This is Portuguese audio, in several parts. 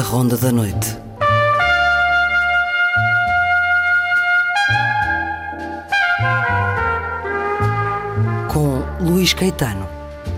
Ronda da Noite. Com Luís Caetano.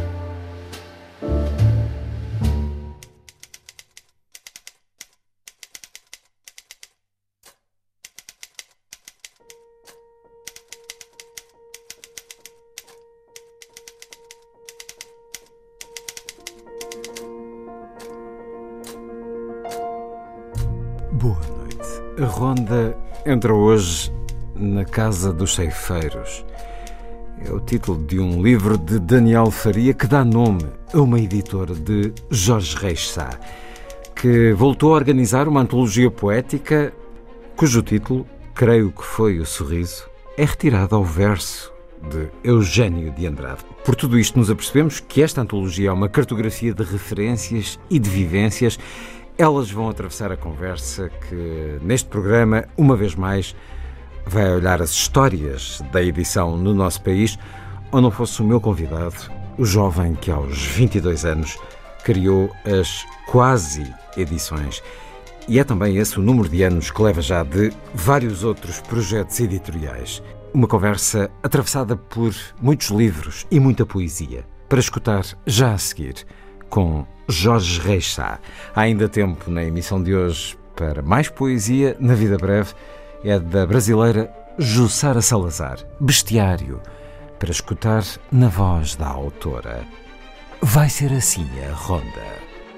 Boa noite. A ronda entra hoje na Casa dos Ceifeiros. É o título de um livro de Daniel Faria que dá nome a uma editora de Jorge Reis Sá, que voltou a organizar uma antologia poética cujo título, creio que foi O Sorriso, é retirado ao verso de Eugênio de Andrade. Por tudo isto nos apercebemos que esta antologia é uma cartografia de referências e de vivências. Elas vão atravessar a conversa que, neste programa, uma vez mais, vai olhar as histórias da edição no nosso país, ou não fosse o meu convidado, o jovem que aos 22 anos criou as quase-edições. E é também esse o número de anos que leva já de vários outros projetos editoriais. Uma conversa atravessada por muitos livros e muita poesia, para escutar já a seguir com Jorge Reis Sá. Há ainda tempo na emissão de hoje para mais poesia. Na Vida Breve é da brasileira Jussara Salazar, Bestiário, para escutar na voz da autora. Vai ser assim a ronda.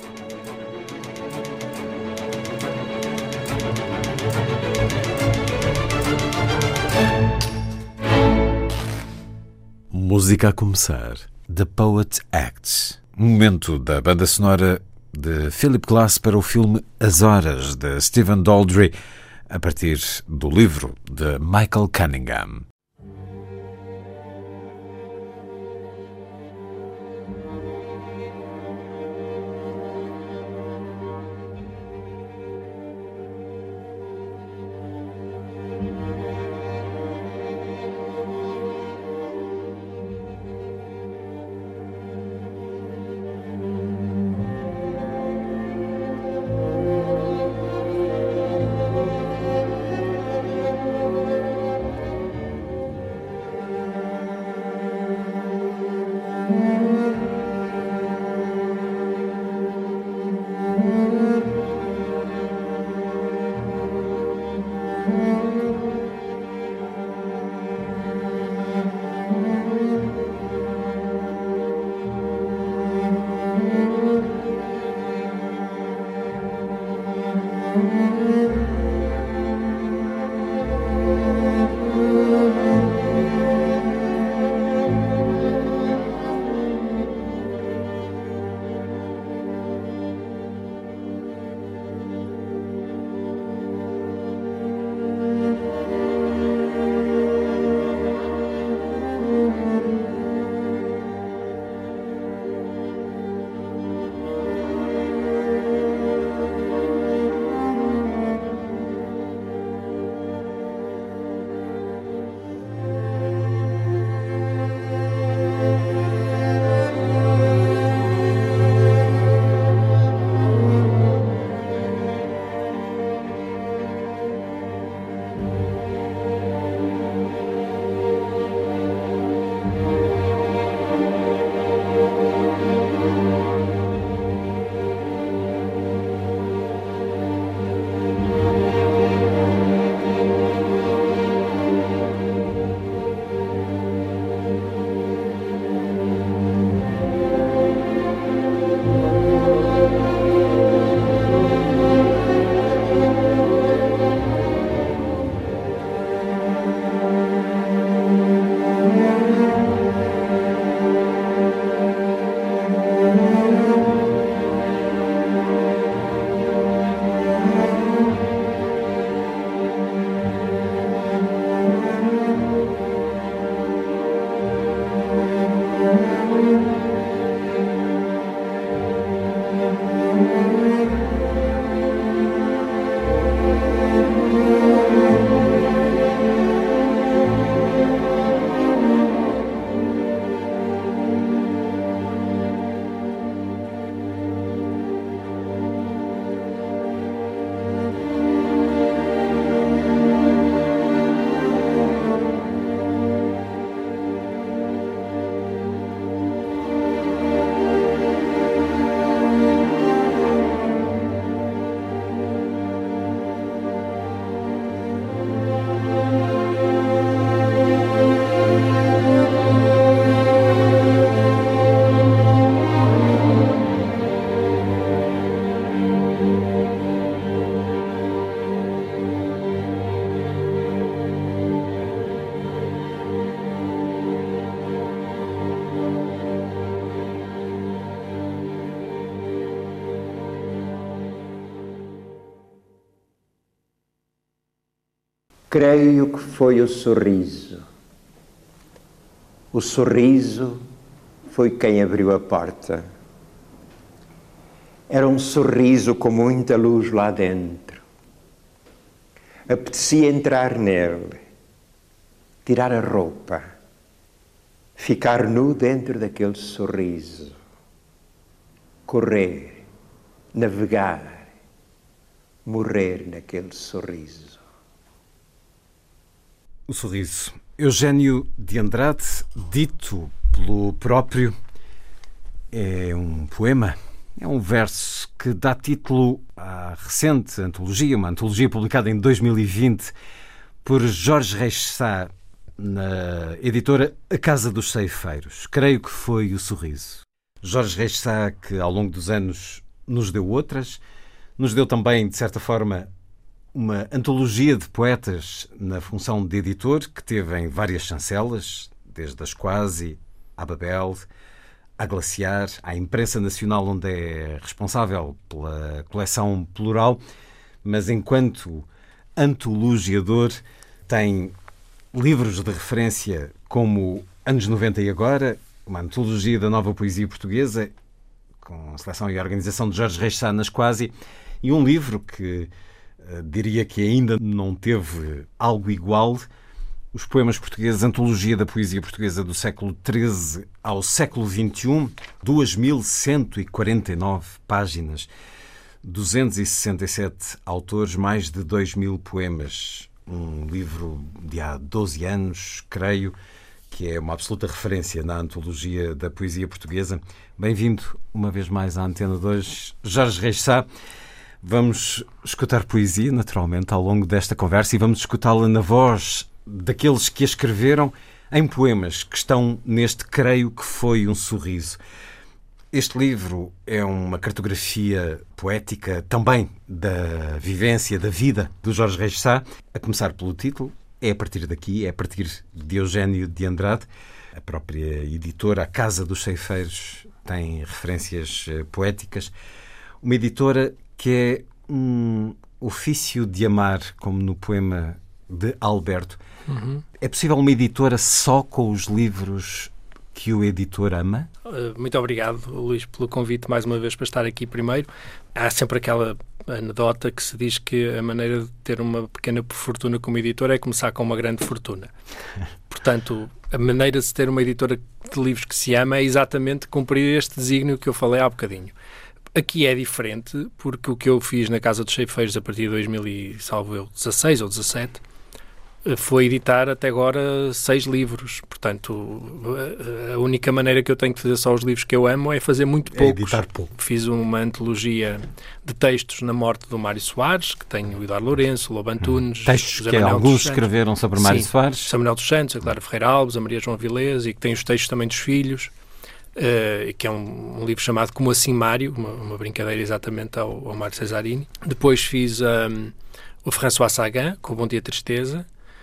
Música a começar. The Poet Acts. Momento da banda sonora de Philip Glass para o filme As Horas, de Stephen Daldry, a partir do livro de Michael Cunningham. Creio que foi o sorriso. O sorriso foi quem abriu a porta. Era um sorriso com muita luz lá dentro. Apetecia entrar nele, tirar a roupa, ficar nu dentro daquele sorriso, correr, navegar, morrer naquele sorriso. O sorriso. Eugênio de Andrade, dito pelo próprio, é um poema, é um verso que dá título à recente antologia, uma antologia publicada em 2020 por Jorge Reis Sá, na editora A Casa dos Ceifeiros. Creio que foi o sorriso. Jorge Reis Sá, que ao longo dos anos nos deu outras, nos deu também, de certa forma, uma antologia de poetas na função de editor, que teve em várias chancelas, desde as Quasi, à Babel, à Glaciar, à Imprensa Nacional, onde é responsável pela coleção plural, mas enquanto antologiador tem livros de referência como Anos 90 e Agora, uma antologia da nova poesia portuguesa, com a seleção e a organização de Jorge Reis Sá nas Quasi, e um livro que diria que ainda não teve algo igual, Os Poemas Portugueses, Antologia da Poesia Portuguesa do século XIII ao século XXI, 2.149 páginas, 267 autores, mais de 2.000 poemas. Um livro de há 12 anos, creio, que é uma absoluta referência na antologia da poesia portuguesa. Bem-vindo uma vez mais à Antena 2, Jorge Reis Sá. Vamos escutar poesia, naturalmente, ao longo desta conversa, e vamos escutá-la na voz daqueles que a escreveram em poemas que estão neste Creio que foi um sorriso. Este livro é uma cartografia poética também da vivência, da vida do Jorge Reis Sá, a começar pelo título. É a partir daqui, é a partir de Eugênio de Andrade. A própria editora, a Casa dos Ceifeiros, tem referências poéticas. Uma editora que é um ofício de amar, como no poema de Alberto. É possível uma editora só com os livros que o editor ama? Muito obrigado, Luís, pelo convite mais uma vez para estar aqui primeiro. Há sempre aquela anedota que se diz que a maneira de ter uma pequena fortuna como editor é começar com uma grande fortuna. Portanto, a maneira de se ter uma editora de livros que se ama é exatamente cumprir este desígnio que eu falei há bocadinho. Aqui é diferente, porque o que eu fiz na Casa dos Ceifeiros a partir de 2016 ou 17 foi editar até agora 6 livros. Portanto, a única maneira que eu tenho de fazer só os livros que eu amo é fazer muito poucos. Editar pouco. Fiz uma antologia de textos na morte do Mário Soares, que tem o Eduardo Lourenço, o Lobo Antunes... Textos que alguns escreveram sobre Mário Soares. Samuel dos Santos, a Clara Ferreira Alves, a Maria João Avilés, e que tem os textos também dos filhos. Que é um livro chamado Como Assim Mário, uma brincadeira exatamente ao Mário Cesarini. Depois fiz o François Sagan, com o Bom Dia Tristeza.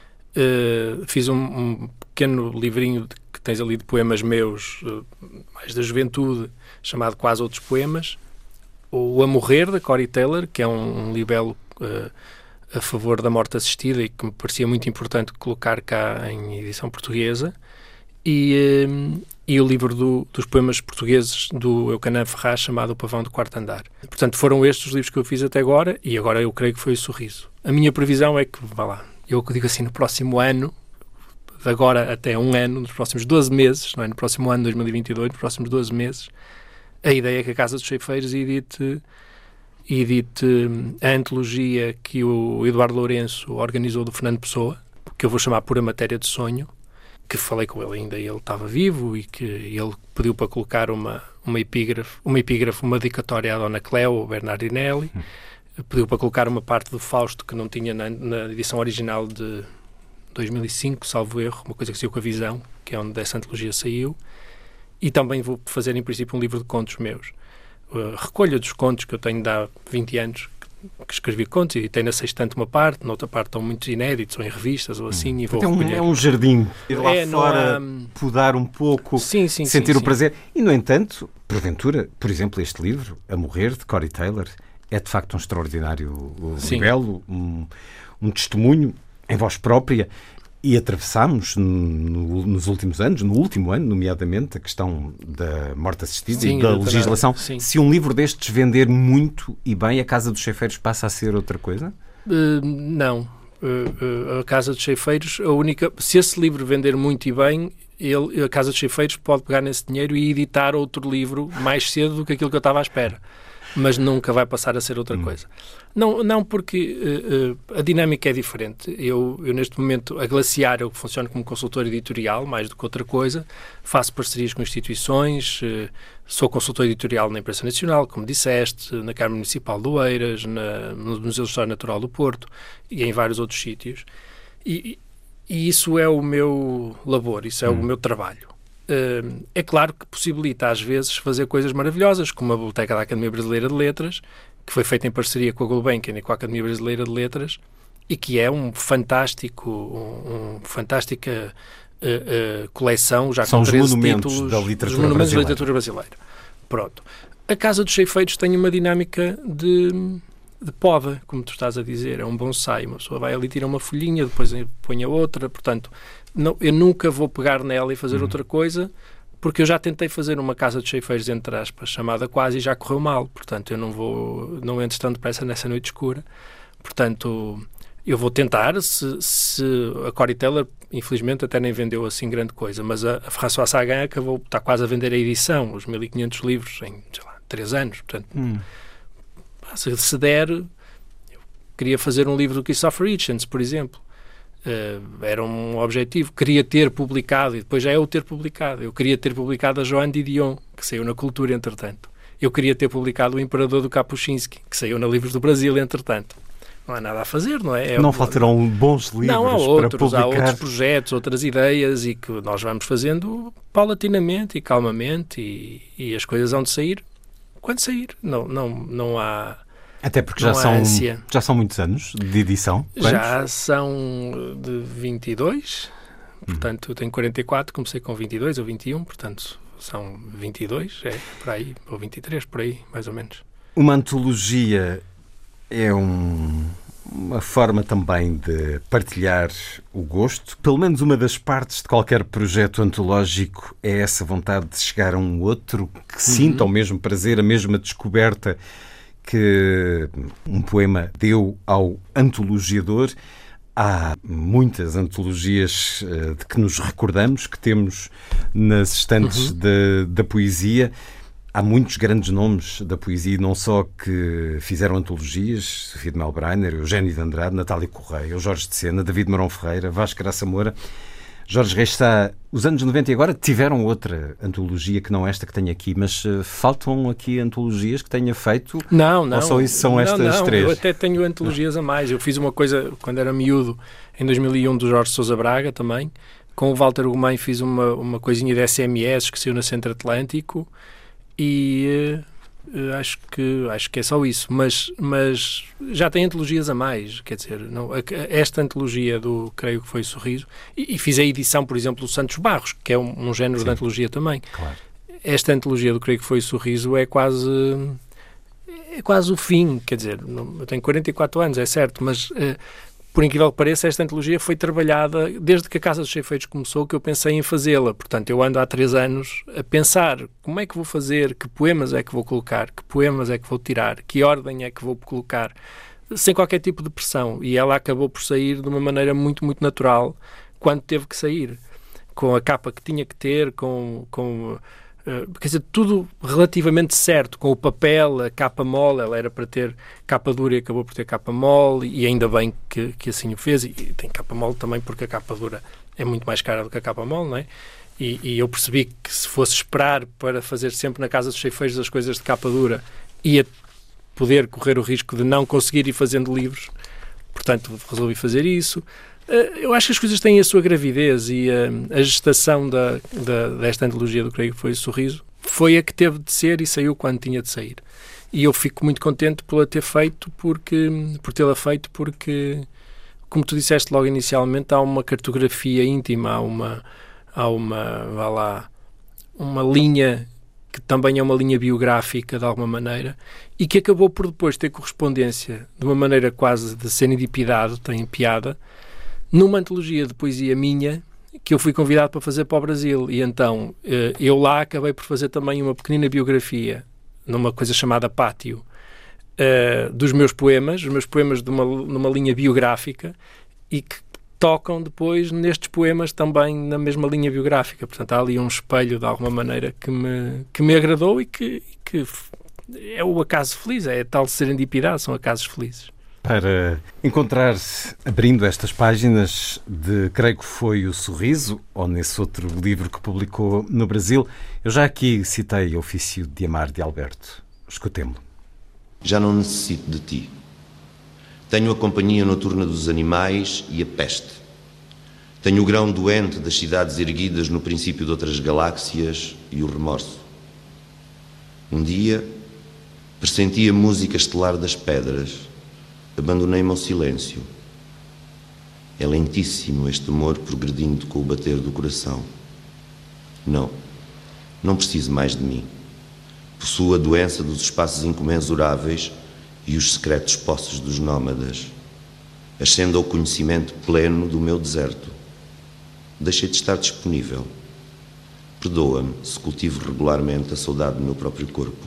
Fiz um pequeno livrinho que tens ali de poemas meus, mais da juventude, chamado Quase Outros Poemas. O A Morrer, da Corey Taylor, que é um libelo a favor da morte assistida e que me parecia muito importante colocar cá em edição portuguesa. E o livro dos poemas portugueses do Eucanã Ferraz, chamado O Pavão do Quarto Andar. Portanto, foram estes os livros que eu fiz até agora, e agora eu creio que foi o Sorriso. A minha previsão é que, vá lá, eu digo assim, no próximo ano, de agora até um ano, nos próximos 12 meses, não é? No próximo ano, 2022, nos próximos 12 meses, a ideia é que a Casa dos Ceifeiros edite a antologia que o Eduardo Lourenço organizou do Fernando Pessoa, que eu vou chamar Pura Matéria de Sonho, que falei com ele ainda, ele estava vivo, e que ele pediu para colocar uma epígrafe, uma dedicatória à Dona Cleo Bernardinelli, pediu para colocar uma parte do Fausto que não tinha na edição original de 2005, salvo erro, uma coisa que saiu com a Visão, que é onde essa antologia saiu, e também vou fazer, em princípio, um livro de contos meus. Recolha dos contos que eu tenho de há 20 anos, que escrevi contos, e tem na sextante uma parte, na outra parte estão muitos inéditos, ou em revistas, ou assim, e vou recolher. É um jardim. Ir lá fora, podar um pouco, sentir o prazer. E, no entanto, porventura, por exemplo, este livro, A Morrer, de Corey Taylor, é de facto um extraordinário libelo, um testemunho em voz própria, e atravessámos nos últimos anos, no último ano, nomeadamente, a questão da morte assistida e da legislação. Sim. Se um livro destes vender muito e bem, a Casa dos Ceifeiros passa a ser outra coisa? Não. A Casa dos Ceifeiros, se esse livro vender muito e bem, a Casa dos Ceifeiros pode pegar nesse dinheiro e editar outro livro mais cedo do que aquilo que eu estava à espera. Mas nunca vai passar a ser outra coisa. Não porque a dinâmica é diferente. Eu, neste momento, a Glaciar, eu funciono como consultor editorial, mais do que outra coisa. Faço parcerias com instituições, sou consultor editorial na Imprensa Nacional, como disseste, na Câmara Municipal de Oeiras, no Museu de História Natural do Porto e em vários outros sítios. E isso é o meu labor, isso é o meu trabalho. É claro que possibilita às vezes fazer coisas maravilhosas, como a Biblioteca da Academia Brasileira de Letras, que foi feita em parceria com a Gulbenkian e com a Academia Brasileira de Letras, e que é uma fantástica coleção, já são com 13 os monumentos títulos, da literatura os monumentos brasileira. da literatura brasileira. Pronto. A Casa dos Ceifeiros tem uma dinâmica de poda, como tu estás a dizer, é um bonsai, uma pessoa vai ali, tira uma folhinha, depois põe a outra, portanto, eu nunca vou pegar nela e fazer outra coisa, porque eu já tentei fazer uma Casa dos Ceifeiros, entre aspas, chamada Quase, e já correu mal, portanto, eu não entro tão depressa nessa noite escura, portanto, eu vou tentar, se a Cory Taylor, infelizmente, até nem vendeu assim grande coisa, mas a Françoise Sagan está quase a vender a edição, os 1500 livros em, 3 anos, portanto... Se der, eu queria fazer um livro do Christopher Hitchens, por exemplo. Era um objetivo. Queria ter publicado, e depois já é o ter publicado. Eu queria ter publicado a Joan Didion, que saiu na Cultura, entretanto. Eu queria ter publicado O Imperador do Kapuscinski, que saiu na Livros do Brasil, entretanto. Não há nada a fazer, não é? Não faltarão bons livros não, para publicar. Há outros projetos, outras ideias, e que nós vamos fazendo paulatinamente e calmamente, e as coisas vão de sair quando sair. Não há... Até porque já são muitos anos de edição. Quantos? Já são de 22, portanto eu tenho 44, comecei com 22 ou 21, portanto são 22, por aí, ou 23, por aí, mais ou menos. Uma antologia é uma forma também de partilhar o gosto. Pelo menos uma das partes de qualquer projeto antológico é essa vontade de chegar a um outro que sinta o mesmo prazer, a mesma descoberta que um poema deu ao antologiador. Há muitas antologias de que nos recordamos, que temos nas estantes da poesia. Há muitos grandes nomes da poesia, não só que fizeram antologias, Sofia de Melbrenner, Eugénio de Andrade, Natália Correia, o Jorge de Sena, David Marão Ferreira, Vasco Graça Moura. Jorge Reis está... Os anos 90 e agora tiveram outra antologia que não esta que tenho aqui, mas faltam aqui antologias que tenha feito? Não. Ou só isso são estas três? Eu até tenho antologias a mais. Eu fiz uma coisa, quando era miúdo, em 2001, do Jorge Sousa Braga também. Com o Walter Ugumem fiz uma coisinha de SMS que saiu na Centro Atlântico e... acho que é só isso, mas já tem antologias a mais, quer dizer, esta antologia creio que foi Sorriso, e fiz a edição, por exemplo, do Santos Barros, que é um género de antologia também. Claro. Esta antologia do Creio que foi Sorriso é quase o fim, quer dizer, eu tenho 44 anos, é certo, mas por incrível que pareça, esta antologia foi trabalhada desde que a Casa dos Ceifeiros começou, que eu pensei em fazê-la. Portanto, eu ando há 3 anos a pensar como é que vou fazer, que poemas é que vou colocar, que poemas é que vou tirar, que ordem é que vou colocar, sem qualquer tipo de pressão. E ela acabou por sair de uma maneira muito, muito natural quando teve que sair. Com a capa que tinha que ter, quer dizer, tudo relativamente certo, com o papel, a capa mole, ela era para ter capa dura e acabou por ter capa mole, e ainda bem que assim o fez, e tem capa mole também porque a capa dura é muito mais cara do que a capa mole, não é? E eu percebi que se fosse esperar para fazer sempre na Casa dos Ceifeiros as coisas de capa dura, ia poder correr o risco de não conseguir ir fazendo livros, portanto resolvi fazer isso. Eu acho que as coisas têm a sua gravidez, e a gestação desta antologia do Creio que foi Sorriso foi a que teve de ser e saiu quando tinha de sair. E eu fico muito contente por tê-la feito, porque, como tu disseste logo inicialmente, há uma cartografia íntima, há uma linha que também é uma linha biográfica de alguma maneira, e que acabou por depois ter correspondência de uma maneira quase de serendipidade, tem piada, numa antologia de poesia minha, que eu fui convidado para fazer para o Brasil. E então eu lá acabei por fazer também uma pequenina biografia, numa coisa chamada Pátio, dos meus poemas numa linha biográfica, e que tocam depois nestes poemas também na mesma linha biográfica. Portanto, há ali um espelho, de alguma maneira, que me agradou e que é o acaso feliz, é a tal serendipidade, são acasos felizes. Para encontrar-se, abrindo estas páginas de Creio que foi o Sorriso, ou nesse outro livro que publicou no Brasil, eu já aqui citei Ofício de Amar, de Alberto. Escutemo-lo. Já não necessito de ti. Tenho a companhia noturna dos animais e a peste. Tenho o grão doente das cidades erguidas no princípio de outras galáxias e o remorso. Um dia, pressenti a música estelar das pedras. Abandonei-me ao silêncio. É lentíssimo este amor progredindo com o bater do coração. Não preciso mais de mim. Possuo a doença dos espaços incomensuráveis e os secretos poços dos nómadas. Ascendo ao conhecimento pleno do meu deserto. Deixei de estar disponível. Perdoa-me se cultivo regularmente a saudade do meu próprio corpo.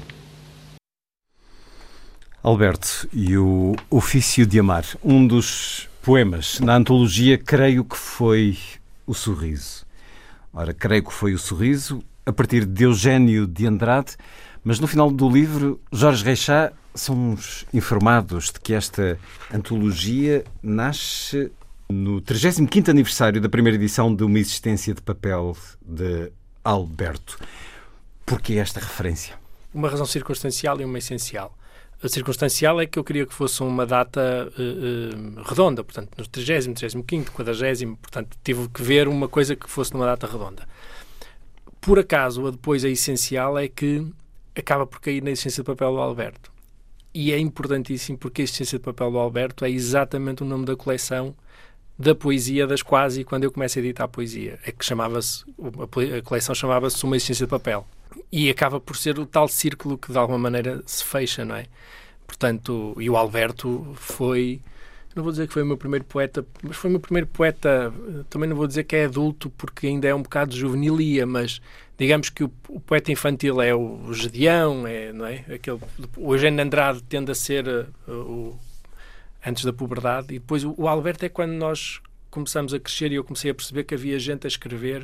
Alberto, e o Ofício de Amar, um dos poemas na antologia Creio que foi o Sorriso. Ora, Creio que foi o Sorriso, a partir de Eugênio de Andrade, mas no final do livro, Jorge Reixá, somos informados de que esta antologia nasce no 35º aniversário da primeira edição de Uma Existência de Papel, de Alberto. Porquê esta referência? Uma razão circunstancial e uma essencial. A circunstancial é que eu queria que fosse uma data redonda, portanto, no 30º, 35º, 40º, portanto, tive que ver uma coisa que fosse numa data redonda. Por acaso, depois a essencial é que acaba por cair na Existência de Papel do Alberto. E é importantíssimo porque a Existência de Papel do Alberto é exatamente o nome da coleção da poesia das Quase, quando eu começo a editar a poesia. É que a coleção chamava-se Uma Existência de Papel. E acaba por ser o tal círculo que de alguma maneira se fecha, não é? Portanto, e o Alberto foi, não vou dizer que foi o meu primeiro poeta, mas foi o meu primeiro poeta, também não vou dizer que é adulto, porque ainda é um bocado juvenilia, mas digamos que o poeta infantil é o Gedeão, não é? O Eugênio de Andrade tende a ser antes da puberdade, e depois o Alberto é quando nós começamos a crescer e eu comecei a perceber que havia gente a escrever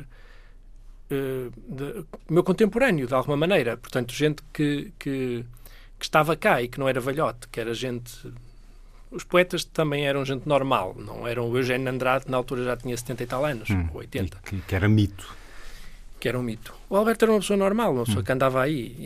meu contemporâneo, de alguma maneira. Portanto, gente que estava cá e que não era velhote, que era gente... Os poetas também eram gente normal, não eram o Eugênio de Andrade, que na altura já tinha 70 e tal anos, ou 80. Que era mito. Que era um mito. O Alberto era uma pessoa normal, uma pessoa que andava aí.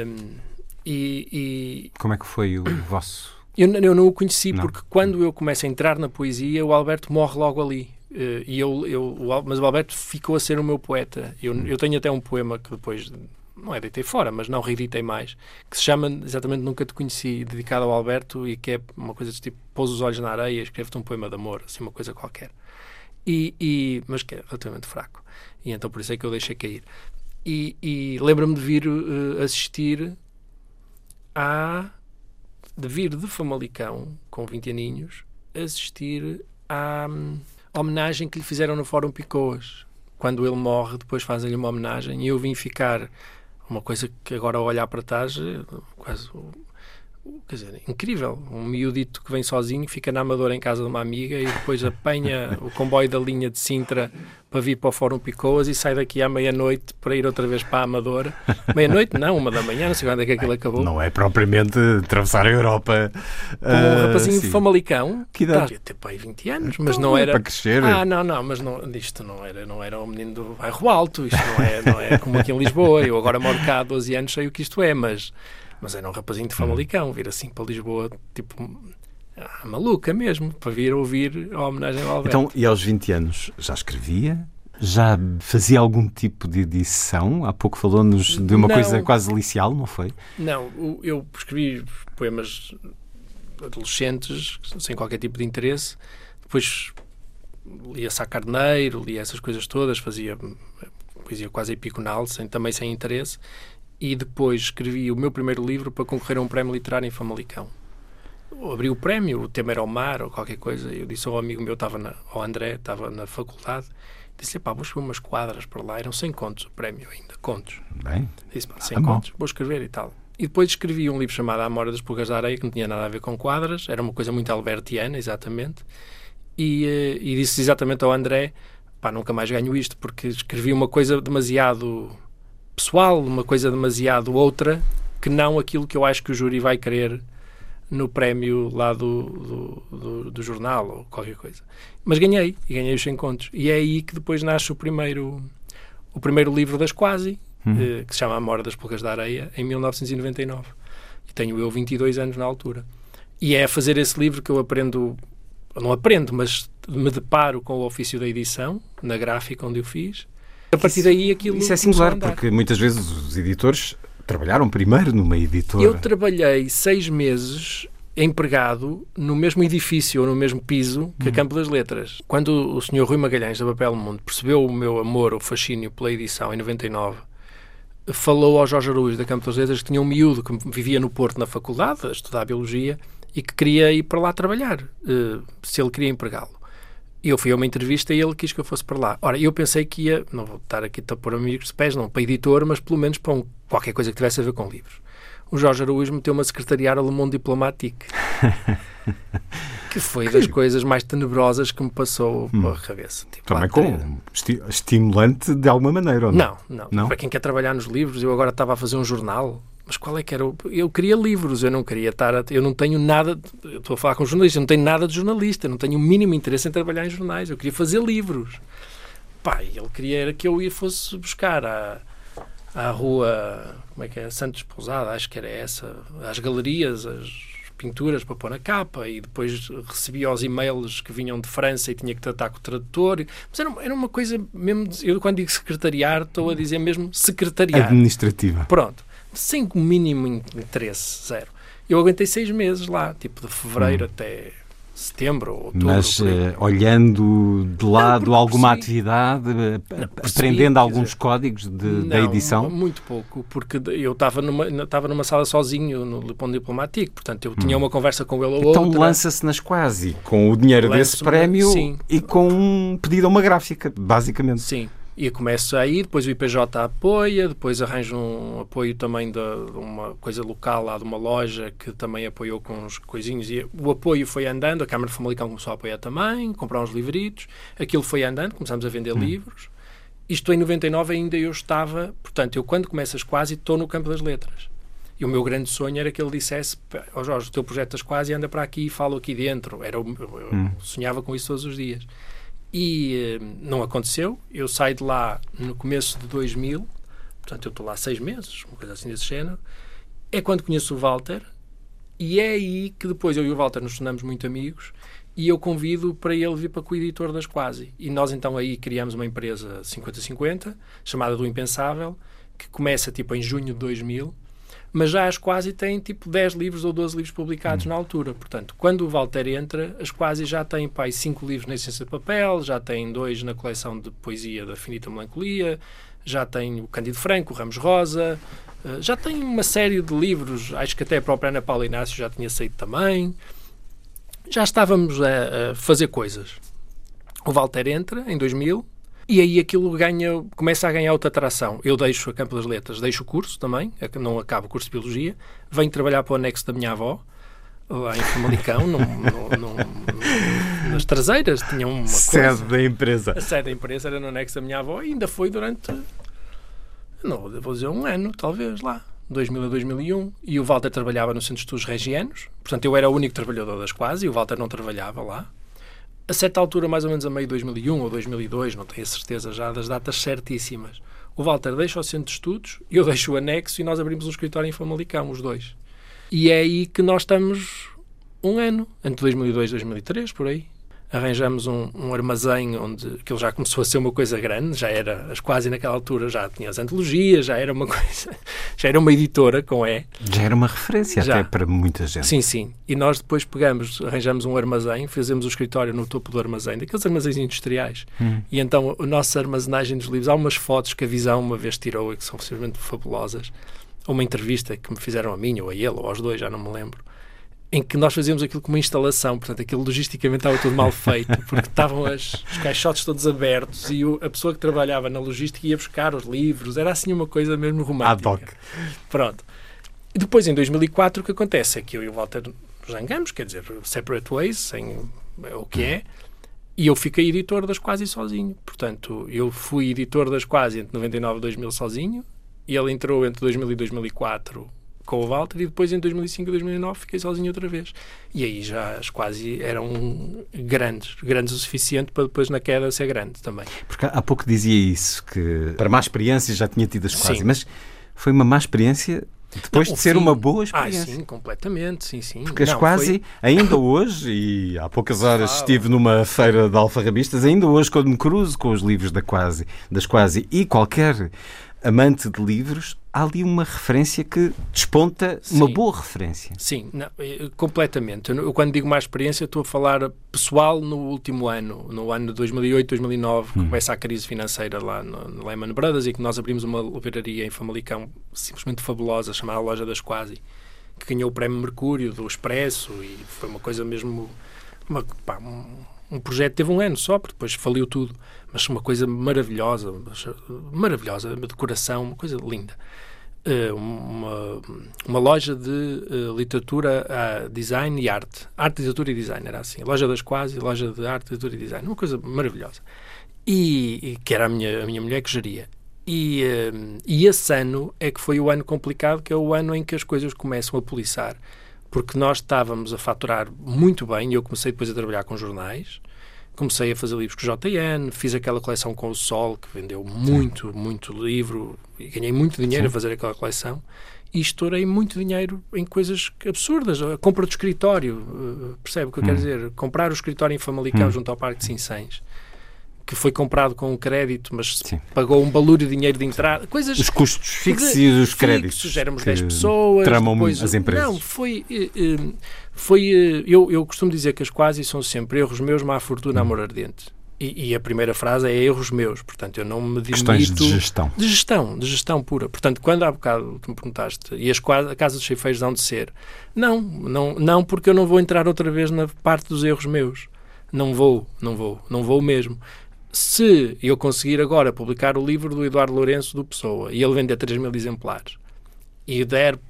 Como é que foi o vosso... Eu não o conheci, porque quando eu começo a entrar na poesia, o Alberto morre logo ali. Mas o Alberto ficou a ser o meu poeta. Eu tenho até um poema que depois, não é deitei fora, mas não reeditei mais, que se chama exatamente Nunca Te Conheci, dedicado ao Alberto, e que é uma coisa de tipo, pôs os olhos na areia, escreve-te um poema de amor, assim, uma coisa qualquer. Mas que é relativamente fraco. E então por isso é que eu deixei cair. E lembro-me de vir assistir de vir de Famalicão, com 20 aninhos, assistir à homenagem que lhe fizeram no Fórum Picoas. Quando ele morre, depois fazem-lhe uma homenagem, e eu vim ficar, uma coisa que agora ao olhar para trás, quase, quer dizer, incrível. Um miudito que vem sozinho, fica na Amadora em casa de uma amiga e depois apanha o comboio da linha de Sintra para vir para o Fórum Picoas e sai daqui à meia-noite para ir outra vez para a Amadora. Meia-noite? Não, 1h da manhã, não sei quando é que aquilo acabou. Não é propriamente atravessar a Europa. Como um rapazinho sim. de Famalicão. Que idade? Devia ter para aí 20 anos, mas não era... para crescer. Não, mas isto não era um menino do bairro alto, isto não é como aqui em Lisboa. Eu agora moro cá há 12 anos, sei o que isto é, mas era um rapazinho de Famalicão, vir assim para Lisboa, tipo, maluca mesmo, para vir ouvir a homenagem ao Alberto. Então, e aos 20 anos, já escrevia? Já fazia algum tipo de edição? Há pouco falou-nos de uma coisa quase licial, não foi? Não, eu escrevi poemas adolescentes, sem qualquer tipo de interesse. Depois lia Sá Carneiro, lia essas coisas todas, fazia poesia quase epiconal, também sem interesse. E depois escrevi o meu primeiro livro para concorrer a um prémio literário em Famalicão. abri o prémio, o tema era o mar ou qualquer coisa, eu disse ao amigo meu, ao André, estava na faculdade, disse-lhe, vou escrever umas quadras para lá, eram 100 contos o prémio ainda, contos. Bem, 100 contos, vou escrever e tal. E depois escrevi um livro chamado A Mora das Pulgas da Areia, que não tinha nada a ver com quadras, era uma coisa muito albertiana, exatamente, e disse exatamente ao André, nunca mais ganho isto, porque escrevi uma coisa demasiado pessoal, uma coisa demasiado outra, que não aquilo que eu acho que o júri vai querer no prémio lá do jornal ou qualquer coisa. Mas ganhei os 100 contos. E é aí que depois nasce o primeiro livro das Quasi, que se chama A Mora das Pulgas da Areia, em 1999. E tenho eu 22 anos na altura. E é a fazer esse livro que eu não aprendo, mas me deparo com o ofício da edição, na gráfica onde eu fiz. A partir daí aquilo... Isso é singular, porque muitas vezes os editores trabalharam primeiro numa editora. Eu trabalhei 6 meses empregado no mesmo edifício ou no mesmo piso que a Campo das Letras. Quando o Sr. Rui Magalhães, da Papel Mundo, percebeu o meu amor, o fascínio pela edição, em 99, falou ao Jorge Araújo, da Campo das Letras, que tinha um miúdo que vivia no Porto na faculdade, a estudar Biologia, e que queria ir para lá trabalhar, se ele queria empregá-lo. E eu fui a uma entrevista e ele quis que eu fosse para lá. Ora, eu pensei que ia, não vou estar aqui a pôr amigos de pés, não, para editor, mas pelo menos para qualquer coisa que tivesse a ver com livros. O Jorge Araújo meteu-me a secretariar a Le Monde Diplomatique, que foi das coisas mais tenebrosas que me passou pela cabeça. Também estimulante de alguma maneira, ou não? Não. Para quem quer trabalhar nos livros, eu agora estava a fazer um jornal, mas qual é que era? Eu queria livros, eu não queria eu não tenho nada, eu estou a falar com jornalistas, eu não tenho nada de jornalista, eu não tenho o mínimo interesse em trabalhar em jornais, eu queria fazer livros. Ele queria que eu fosse buscar à rua, como é que é? Santos Pousada, acho que era essa, às galerias, as pinturas para pôr na capa, e depois recebia os e-mails que vinham de França e tinha que tratar com o tradutor. Mas era uma coisa mesmo, eu quando digo secretariar, estou a dizer mesmo secretariar. Administrativa. Pronto. Sem o mínimo interesse, zero. Eu aguentei 6 meses lá, tipo de fevereiro até setembro ou outubro. Mas olhando de lado alguma atividade, aprendendo alguns códigos da edição? Não, muito pouco, porque eu estava numa sala sozinho no Le Monde Diplomatique, portanto eu tinha uma conversa com ele ou outra. Então lança-se nas Quasi, com o dinheiro desse prémio, sim, e com um pedido a uma gráfica, basicamente. Sim. E começo aí, depois o IPJ apoia, depois arranjo um apoio também de uma coisa local lá de uma loja que também apoiou com uns coisinhos, e o apoio foi andando, a Câmara de Famalicão começou a apoiar também, comprar uns livritos, aquilo foi andando, começámos a vender livros. Isto em 99 ainda eu estava, portanto, eu quando começo as Quasi estou no Campo das Letras. E o meu grande sonho era que ele dissesse, Jorge, o teu projeto das Quasi anda para aqui e falo aqui dentro. Eu sonhava com isso todos os dias. E não aconteceu. Eu saio de lá no começo de 2000, portanto eu estou lá 6 meses, uma coisa assim desse género. É quando conheço o Walter, e é aí que depois eu e o Walter nos tornamos muito amigos, e eu convido para ele vir para co-editor das Quasi. E nós então aí criamos uma empresa 50-50, chamada Do Impensável, que começa tipo em junho de 2000, mas já as Quasi têm tipo 10 livros ou 12 livros publicados na altura. Portanto, quando o Walter entra, as Quasi já têm 5 livros na Essência de Papel, já têm 2 na coleção de poesia da Finita Melancolia, já tem o Cândido Franco, o Ramos Rosa, já tem uma série de livros, acho que até a própria Ana Paula Inácio já tinha saído também. Já estávamos a fazer coisas. O Walter entra em 2000, e aí aquilo começa a ganhar outra atração. Eu deixo a Campo das Letras, deixo o curso também, não acabo o curso de Biologia, venho trabalhar para o anexo da minha avó, lá em Famalicão, nas traseiras, tinha uma sede da empresa. A sede da empresa era no anexo da minha avó, e ainda foi durante, não vou dizer, 1 ano, talvez, lá, 2000 a 2001, e o Walter trabalhava no Centro de Estudos Regianos, portanto eu era o único trabalhador das Quasi, e o Walter não trabalhava lá. A certa altura, mais ou menos a meio de 2001 ou 2002, não tenho a certeza já das datas certíssimas, o Walter deixa o Centro de Estudos, eu deixo o anexo e nós abrimos um escritório em Famalicão, os dois. E é aí que nós estamos 1 ano, entre 2002 e 2003, por aí. Arranjamos um armazém onde aquilo já começou a ser uma coisa grande, já era, Quasi naquela altura já tinha as antologias, já era uma coisa, já era uma editora com Já era uma referência já, até para muita gente. Sim, sim. E nós depois arranjamos um armazém, fazemos o escritório no topo do armazém, daqueles armazéns industriais. E então a nossa armazenagem dos livros, há umas fotos que a Visão uma vez tirou e que são simplesmente fabulosas. Uma entrevista que me fizeram a mim, ou a ele, ou aos dois, já não me lembro. em que nós fazíamos aquilo como uma instalação, portanto, aquilo logisticamente estava tudo mal feito, porque estavam os caixotes todos abertos e a pessoa que trabalhava na logística ia buscar os livros, era assim uma coisa mesmo romântica. Ad hoc. Pronto. E depois, em 2004, o que acontece é que eu e o Walter zangamos, quer dizer, separate ways, sem o que é, e eu fiquei editor das Quasi sozinho. Portanto, eu fui editor das Quasi entre 99 e 2000 sozinho, e ele entrou entre 2000 e 2004 com o Walter, e depois em 2005 e 2009 fiquei sozinho outra vez. E aí já as Quasi eram grandes o suficiente para depois na queda ser grande também. Porque há pouco dizia isso, que para má experiência já tinha tido as Quasi, Sim. mas foi uma má experiência depois de ser uma boa experiência. Sim, completamente, sim. Porque as Quasi, ainda hoje, e há poucas horas estive numa feira de alfarrabistas, ainda hoje quando me cruzo com os livros das Quasi e qualquer amante de livros, há ali uma referência que desponta, uma boa referência. Sim, não, completamente. Eu quando digo má experiência estou a falar pessoal no último ano, no ano de 2008, 2009, que começa a crise financeira lá no Lehman Brothers e que nós abrimos uma livraria em Famalicão simplesmente fabulosa, chamada Loja das Quasi, que ganhou o Prémio Mercúrio do Expresso e foi uma coisa mesmo... Um projeto teve um ano só, porque depois faliu tudo, mas uma coisa maravilhosa, uma decoração, uma coisa linda. Uma loja de literatura, design e arte. Arte, literatura e design, era assim. Loja das Quasi, loja de arte, literatura e design. Uma coisa maravilhosa. E que era a minha mulher que geria. E esse ano é que foi o ano complicado, que é o ano em que as coisas começam a poliçar. Porque nós estávamos a faturar muito bem, e eu comecei depois a trabalhar com jornais, comecei a fazer livros com o JN, fiz aquela coleção com o Sol, que vendeu muito livro, e ganhei muito dinheiro a fazer aquela coleção, e estourei muito dinheiro em coisas absurdas. A compra do escritório, percebe o que eu quero dizer? Comprar o escritório em Famalicão, junto ao Parque de Sinsães, que foi comprado com um crédito, mas pagou um balúrdio de dinheiro de entrada. Coisas... Os custos fixos e os créditos. Éramos 10 pessoas. Tramam depois, as empresas. Não, eu costumo dizer que as Quasi são sempre erros meus, má fortuna, amor ardente. E a primeira frase é erros meus. Portanto, eu não me demito... Questões de gestão. De gestão pura. Portanto, quando há bocado tu me perguntaste, e a Casa dos Ceifeiros hão de ser? Não, porque eu não vou entrar outra vez na parte dos erros meus. Não vou mesmo. Se eu conseguir agora publicar o livro do Eduardo Lourenço do Pessoa e ele vender 3.000 exemplares e der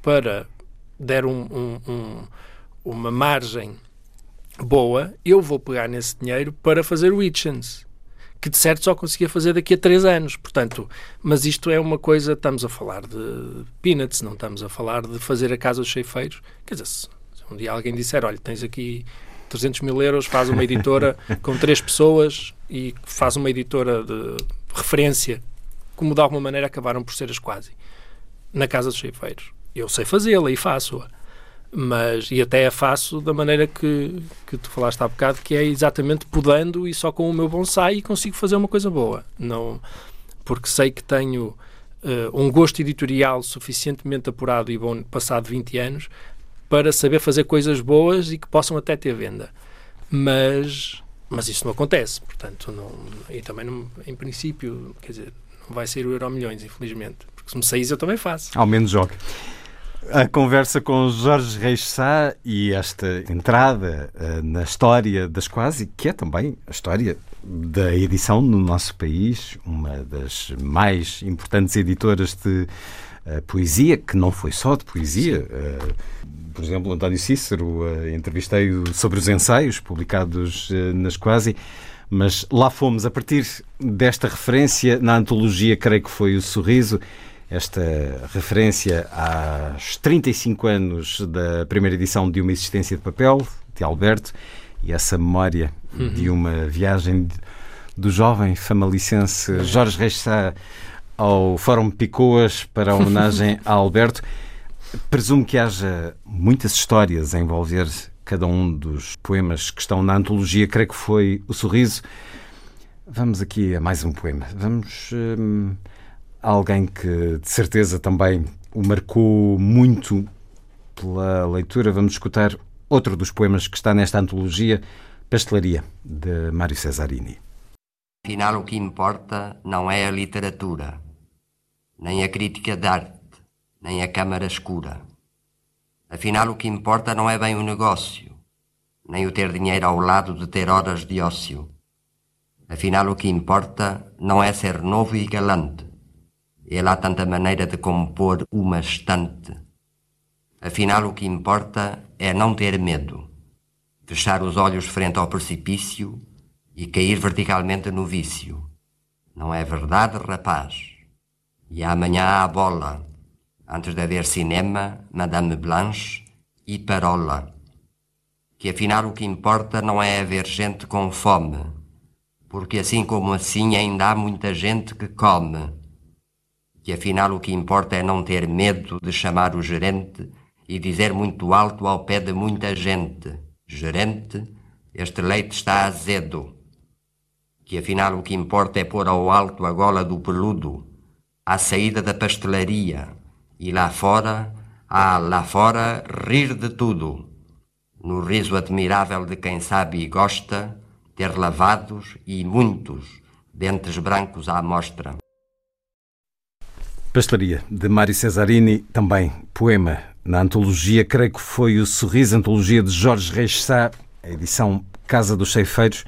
uma margem boa, eu vou pegar nesse dinheiro para fazer o Hitchens, que de certo só conseguia fazer daqui a 3 anos. Portanto, mas isto é uma coisa, estamos a falar de peanuts, não estamos a falar de fazer a Casa dos Ceifeiros. Quer dizer, se um dia alguém disser, olha, tens aqui 300.000 euros, faz uma editora com 3 pessoas e faz uma editora de referência, como de alguma maneira acabaram por ser as Quasi, na Casa dos Ceifeiros. Eu sei fazê-la e faço-a, e até a faço da maneira que tu falaste há bocado, que é exatamente podando e só com o meu bonsai consigo fazer uma coisa boa. Não, porque sei que tenho um gosto editorial suficientemente apurado e bom, passado 20 anos, para saber fazer coisas boas e que possam até ter venda. Mas isso não acontece, portanto, e também, em princípio, quer dizer, não vai ser o Euromilhões, infelizmente, porque se me saís eu também faço. Ao menos jogue. A conversa com Jorge Reis Sá e esta entrada na história das Quasi, que é também a história da edição no nosso país, uma das mais importantes editoras de poesia, que não foi só de poesia. Por exemplo, António Cícero, entrevistei-o sobre os ensaios publicados nas Quasi, mas lá fomos, a partir desta referência na antologia, creio que foi o Sorriso, esta referência aos 35 anos da primeira edição de Uma Existência de Papel, de Alberto, e essa memória de uma viagem do jovem famalicense Jorge Reis Sá ao Fórum Picoas para a homenagem a Alberto. Presumo que haja muitas histórias a envolver cada um dos poemas que estão na antologia, creio que foi o Sorriso. Vamos aqui a mais um poema. Vamos a alguém que de certeza também o marcou muito pela leitura. Vamos escutar outro dos poemas que está nesta antologia, Pastelaria, de Mário Cesarini. Afinal, o que importa não é a literatura, nem a crítica de arte, nem a câmara escura. Afinal, o que importa não é bem o negócio, nem o ter dinheiro ao lado de ter horas de ócio. Afinal, o que importa não é ser novo e galante. Ele há tanta maneira de compor uma estante. Afinal, o que importa é não ter medo, fechar os olhos frente ao precipício e cair verticalmente no vício. Não é verdade, rapaz? E amanhã há bola. Antes de haver cinema, Madame Blanche e Parola. Que afinal o que importa não é haver gente com fome, porque assim como assim ainda há muita gente que come. Que afinal o que importa é não ter medo de chamar o gerente e dizer muito alto ao pé de muita gente: gerente, este leite está azedo. Que afinal o que importa é pôr ao alto a gola do peludo, à saída da pastelaria, e lá fora, rir de tudo, no riso admirável de quem sabe e gosta ter lavados e muitos dentes brancos à mostra. Pastelaria, de Mário Cesarini, também poema na antologia, creio que foi o Sorriso, antologia de Jorge Reis Sá, a edição Casa dos Ceifeiros.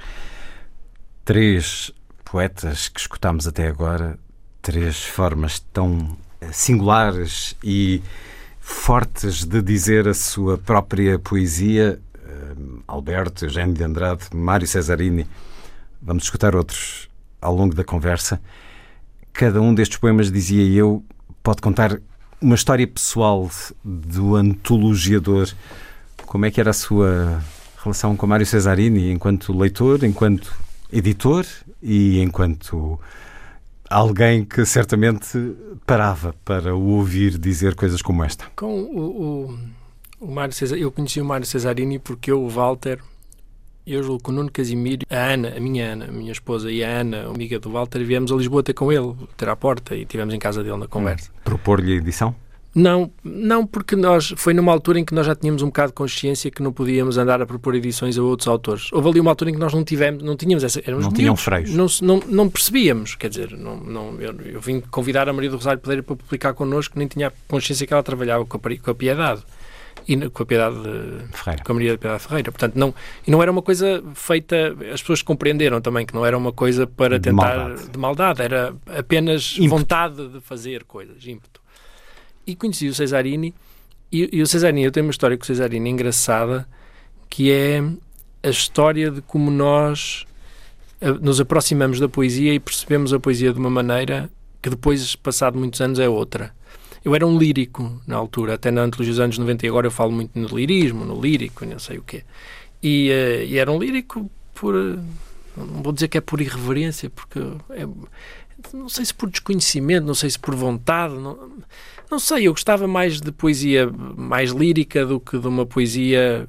3 poetas que escutámos até agora, 3 formas tão singulares e fortes de dizer a sua própria poesia. Alberto, Eugênio de Andrade, Mário Cesarini. Vamos escutar outros ao longo da conversa. Cada um destes poemas, dizia eu, pode contar uma história pessoal do antologiador. Como é que era a sua relação com Mário Cesarini enquanto leitor, enquanto editor e enquanto alguém que certamente parava para o ouvir dizer coisas como esta? Com o Mário Cesarini, eu conheci o Mário Cesarini porque eu, o Walter, eu, o Nuno Casimiro, a Ana, a minha esposa, e a Ana, amiga do Walter, viemos a Lisboa ter com ele, ter à porta, e estivemos em casa dele na conversa. Propor-lhe a edição? Não, porque foi numa altura em que nós já tínhamos um bocado de consciência que não podíamos andar a propor edições a outros autores. Houve ali uma altura em que nós não tínhamos essa... Não tinham freios. Não percebíamos, quer dizer, eu vim convidar a Maria do Rosário Pereira para publicar connosco, nem tinha consciência que ela trabalhava com a Piedade. E com a Piedade Ferreira. Com a Maria da Piedade Ferreira. Portanto, não era uma coisa feita... As pessoas compreenderam também que não era uma coisa para tentar... De maldade. Era apenas vontade de fazer coisas, ímpeto. E conheci o Cesarini, e o Cesarini, eu tenho uma história com o Cesarini engraçada, que é a história de como nós nos aproximamos da poesia e percebemos a poesia de uma maneira que depois, passado muitos anos, é outra. Eu era um lírico na altura, até na antologia dos anos 90, e agora eu falo muito no lirismo, no lírico, não sei o quê. E era um lírico por... Não vou dizer que é por irreverência, porque... não sei se por desconhecimento, não sei se por vontade, não sei, eu gostava mais de poesia mais lírica do que de uma poesia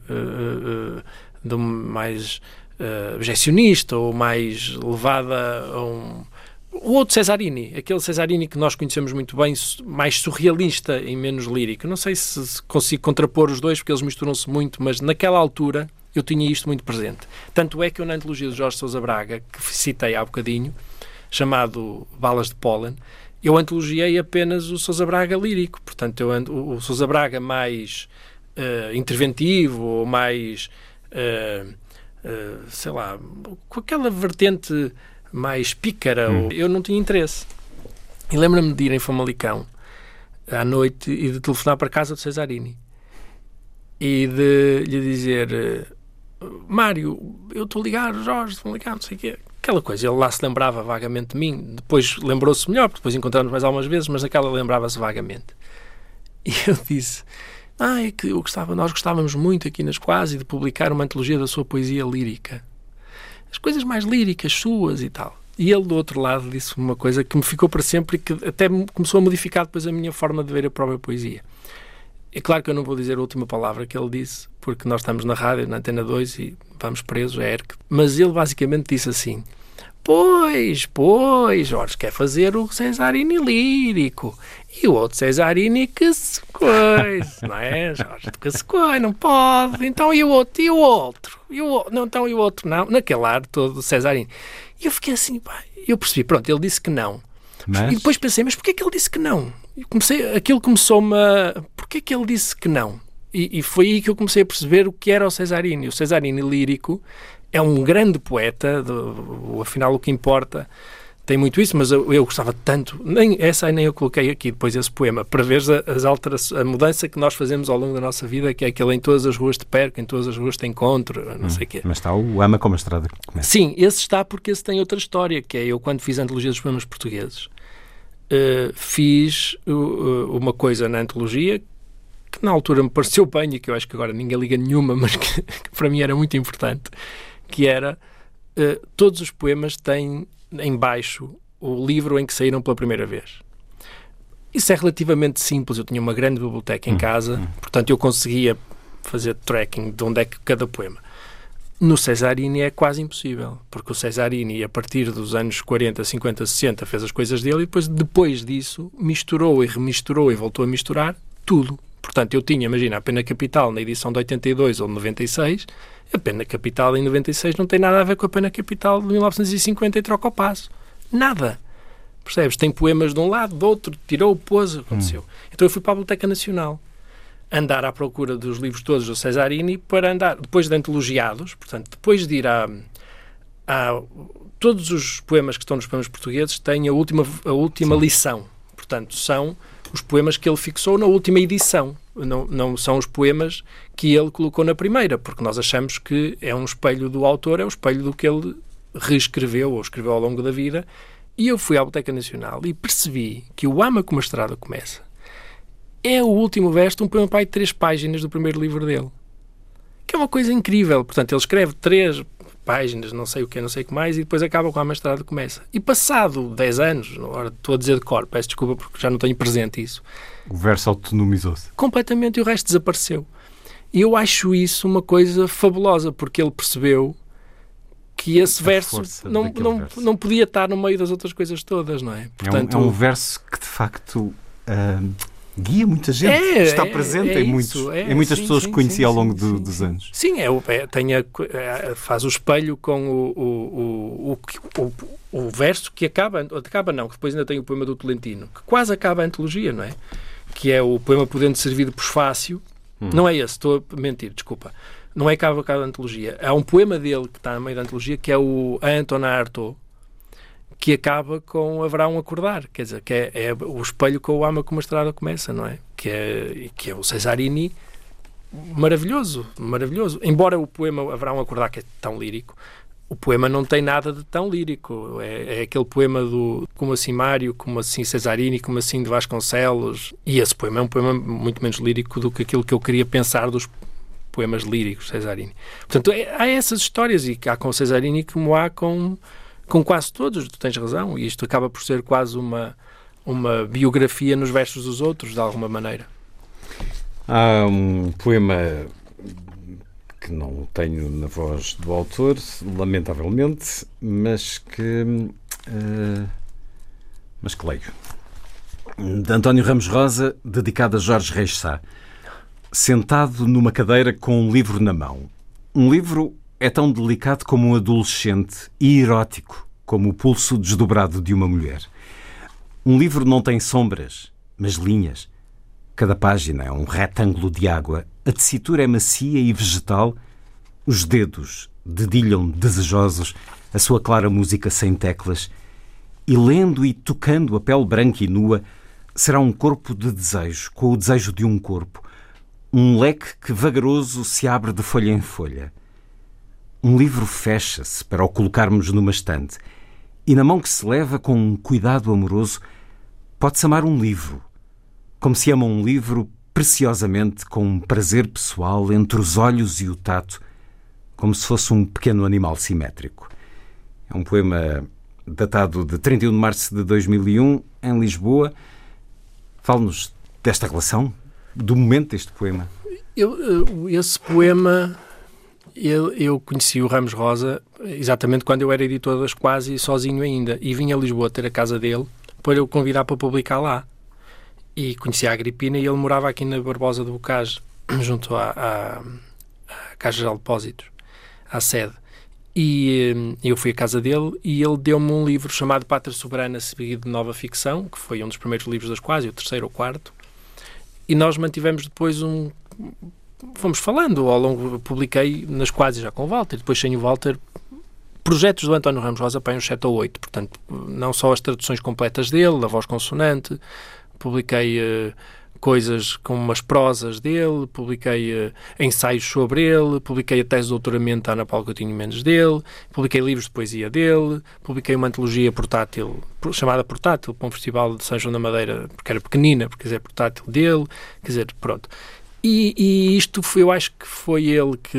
mais objecionista ou mais levada a um... O outro Cesarini, aquele Cesarini que nós conhecemos muito bem, mais surrealista e menos lírico. Não sei se consigo contrapor os dois, porque eles misturam-se muito, mas naquela altura eu tinha isto muito presente. Tanto é que eu, na antologia de Jorge Sousa Braga, que citei há bocadinho, chamado Balas de Pólen, eu antologiei apenas o Sousa Braga lírico. Portanto, o Sousa Braga mais interventivo, ou mais, sei lá, com aquela vertente mais pícara, eu não tinha interesse. E lembro-me de ir em Famalicão à noite e de telefonar para a casa do Cesarini e de lhe dizer: Mário, eu estou a ligar, Jorge, estou a ligar, não sei o quê. Aquela coisa, ele lá se lembrava vagamente de mim, depois lembrou-se melhor, porque depois encontramos mais algumas vezes, mas naquela lembrava-se vagamente. E eu disse: é que nós gostávamos muito aqui nas Quase de publicar uma antologia da sua poesia lírica. As coisas mais líricas suas e tal. E ele, do outro lado, disse uma coisa que me ficou para sempre e que até começou a modificar depois a minha forma de ver a própria poesia. É claro que eu não vou dizer a última palavra que ele disse, porque nós estamos na rádio, na Antena 2, e vamos presos, é ERC. Mas ele basicamente disse assim: Pois, Jorge quer fazer o Cesarini lírico. E o outro Cesarini que se coisa, não é, Jorge? Que se coisa, não pode. Então, e o outro? Não, então, e o outro? Não. Naquele ar todo do Cesarini. E eu fiquei assim, eu percebi, pronto, ele disse que não. Mas... E depois pensei, mas porquê que ele disse que não? Aquilo começou-me a... Porquê que ele disse que não? E foi aí que eu comecei a perceber o que era o Cesarini. O Cesarini lírico é um grande poeta, afinal o que importa tem muito isso, mas eu gostava tanto, nem eu coloquei aqui depois esse poema, para ver a mudança que nós fazemos ao longo da nossa vida, que é aquele em todas as ruas te perco, em todas as ruas te encontro, não sei o quê. Mas está o Ama como a Estrada começa. Sim, esse está porque esse tem outra história, que é eu quando fiz a antologia dos poemas portugueses, fiz uma coisa na antologia que na altura me pareceu bem e que eu acho que agora ninguém liga nenhuma, mas que para mim era muito importante, que era todos os poemas têm em baixo o livro em que saíram pela primeira vez. Isso é relativamente simples. Eu tinha uma grande biblioteca em casa, portanto eu conseguia fazer tracking de onde é que cada poema. No Cesarini é quase impossível, porque o Cesarini, a partir dos anos 40, 50, 60, fez as coisas dele e depois disso, misturou e remisturou e voltou a misturar tudo. Portanto, eu tinha, imagina, a Pena Capital na edição de 82 ou de 96, a Pena Capital em 96 não tem nada a ver com a Pena Capital de 1950 e troca o passo. Nada. Percebes? Tem poemas de um lado, do outro, tirou, pôs, aconteceu. Então eu fui para a Biblioteca Nacional, andar à procura dos livros todos do Cesarini, para andar, depois de antologiados, portanto, depois de ir todos os poemas que estão nos poemas portugueses têm a última lição. Portanto, são os poemas que ele fixou na última edição. Não são os poemas que ele colocou na primeira, porque nós achamos que é um espelho do autor, é um espelho do que ele reescreveu ou escreveu ao longo da vida. E eu fui à Biblioteca Nacional e percebi que o Ama como a Estrada começa é o último verso de um poema de 3 páginas do primeiro livro dele. Que é uma coisa incrível. Portanto, ele escreve 3 páginas, não sei o que mais, e depois acaba com a Estrada começa. E passado 10 anos, agora estou a dizer de cor, peço desculpa porque já não tenho presente isso. O verso autonomizou-se. Completamente, e o resto desapareceu. E eu acho isso uma coisa fabulosa, porque ele percebeu que esse verso não podia estar no meio das outras coisas todas, não é? Portanto, é um verso que, de facto, guia muita gente. Está presente em muitas pessoas que conheci ao longo dos anos. Sim, faz o espelho com o verso que acaba não, que depois ainda tem o poema do Tolentino, que quase acaba a antologia, não é? Que é o poema Podendo Servir de Posfácio. Não é esse, estou a mentir, desculpa. Não é que acaba a antologia. Há um poema dele que está no meio da antologia, que é o Antona Artaud, que acaba com Haverá um Acordar, quer dizer, que é o espelho com o Ama como a Estrada começa, não é? Que é o Cesarini maravilhoso. Embora o poema Haverá um Acordar, que é tão lírico, o poema não tem nada de tão lírico. É aquele poema do como assim Mário, como assim Cesarini, como assim de Vasconcelos. E esse poema é um poema muito menos lírico do que aquilo que eu queria pensar dos poemas líricos Cesarini. Portanto, há essas histórias, e há com o Cesarini como há com quase todos, tu tens razão, e isto acaba por ser quase uma biografia nos versos dos outros, de alguma maneira. Há um poema que não tenho na voz do autor, lamentavelmente, mas que leio. De António Ramos Rosa, dedicado a Jorge Reis Sá. Sentado numa cadeira com um livro na mão. Um livro é tão delicado como um adolescente e erótico como o pulso desdobrado de uma mulher. Um livro não tem sombras, mas linhas. Cada página é um retângulo de água. A tessitura é macia e vegetal. Os dedos dedilham desejosos a sua clara música sem teclas. E lendo e tocando a pele branca e nua, será um corpo de desejo, com o desejo de um corpo. Um leque que vagaroso se abre de folha em folha. Um livro fecha-se para o colocarmos numa estante, e na mão que se leva com um cuidado amoroso pode-se amar um livro, como se ama um livro preciosamente, com um prazer pessoal entre os olhos e o tato, como se fosse um pequeno animal simétrico. É um poema datado de 31 de março de 2001, em Lisboa. Fale-nos desta relação, do momento deste poema. Esse poema, eu conheci o Ramos Rosa exatamente quando eu era editor das Quase, sozinho ainda, e vim a Lisboa ter a casa dele para eu convidar para publicar lá. E conheci a Agripina e ele morava aqui na Barbosa do Bocage, junto à Caixa Geral de Depósitos, à sede. E eu fui à casa dele e ele deu-me um livro chamado Pátria Soberana, seguido de Nova Ficção, que foi um dos primeiros livros das Quase, o 3º ou 4º. E nós mantivemos depois fomos falando ao longo, publiquei nas quadras já com o Walter, depois sem o Walter, projetos do António Ramos Rosa para uns 7 ou 8, portanto, não só as traduções completas dele, a voz consonante, publiquei coisas com umas prosas dele, publiquei ensaios sobre ele, publiquei a tese de doutoramento da Ana Paula Coutinho Mendes dele, publiquei livros de poesia dele, publiquei uma antologia portátil, chamada Portátil, para um festival de São João da Madeira, porque era pequenina, porque é portátil dele, quer dizer, pronto. E isto foi, eu acho que foi ele que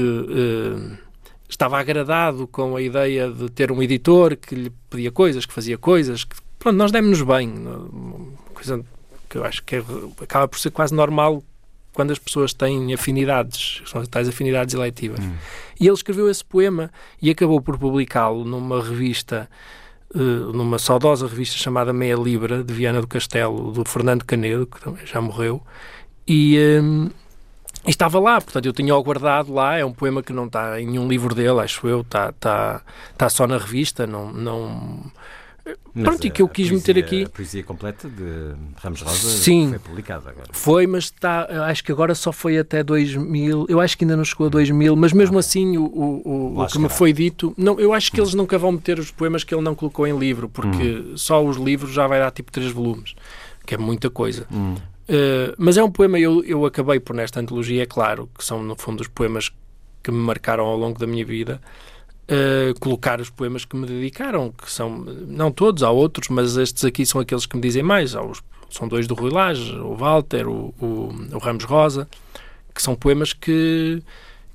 estava agradado com a ideia de ter um editor que lhe pedia coisas, que fazia coisas, que, pronto, nós demos-nos bem, uma coisa que eu acho que acaba por ser quase normal quando as pessoas têm afinidades, são tais afinidades eletivas. E ele escreveu esse poema e acabou por publicá-lo numa revista, numa saudosa revista chamada Meia Libra, de Viana do Castelo, do Fernando Canedo, que também já morreu, e estava lá, portanto eu tinha-o guardado lá. É um poema que não está em nenhum livro dele, acho eu, está só na revista, não pronto, e que eu quis meter aqui. A poesia completa de Ramos Rosa, sim, foi publicada agora. Foi, mas está, acho que agora só foi até 2000, eu acho que ainda não chegou a 2000, mas mesmo assim o que me foi dito, não, eu acho que eles nunca vão meter os poemas que ele não colocou em livro, porque só os livros já vai dar tipo 3 volumes, que é muita coisa. Mas é um poema, eu acabei por nesta antologia, é claro, que são no fundo os poemas que me marcaram ao longo da minha vida, colocar os poemas que me dedicaram, que são, não todos, há outros, mas estes aqui são aqueles que me dizem mais. São 2 do Rui Lage, o Walter, o Ramos Rosa, que são poemas que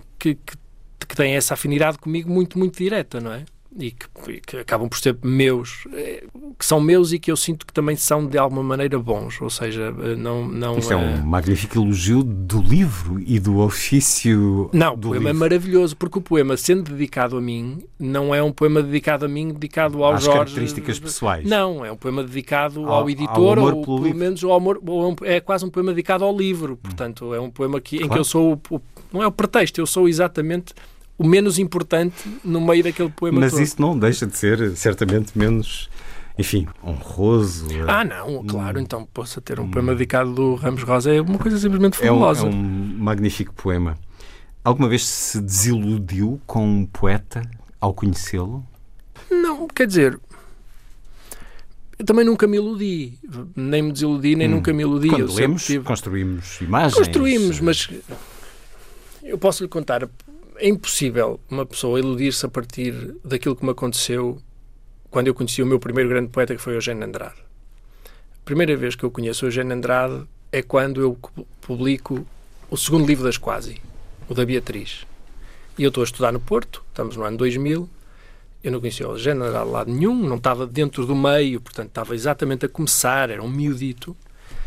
têm essa afinidade comigo muito, muito direta, não é? E que acabam por ser meus, que são meus e que eu sinto que também são de alguma maneira bons, ou seja, não isto é um magnífico elogio do livro e do ofício. Não, o poema é maravilhoso, porque o poema, sendo dedicado a mim, não é um poema dedicado a mim, dedicado ao Jorge. Características pessoais. Não, é um poema dedicado ao editor, ao amor ou pelo pelo livro. menos ao amor, é quase um poema dedicado ao livro, portanto é um poema em que eu sou, não é o pretexto, eu sou exatamente o menos importante no meio daquele poema. Mas todo. isso não deixa de ser, certamente, menos, enfim, honroso. Não, claro, então possa ter um poema dedicado do Ramos Rosa, é uma coisa simplesmente fabulosa. É um magnífico poema. Alguma vez se desiludiu com um poeta ao conhecê-lo? Não, quer dizer, eu também nunca me iludi, nem me desiludi, nem nunca me iludi. Quando lemos, construímos imagens. Construímos, mas eu posso lhe contar. É impossível uma pessoa iludir-se a partir daquilo que me aconteceu quando eu conheci o meu primeiro grande poeta, que foi Eugênio Andrade. A primeira vez que eu conheço Eugênio Andrade é quando eu publico o segundo livro das Quasi, o da Beatriz. E eu estou a estudar no Porto, estamos no ano 2000, eu não conhecia o Eugênio Andrade de lado nenhum, não estava dentro do meio, portanto estava exatamente a começar, era um miudito.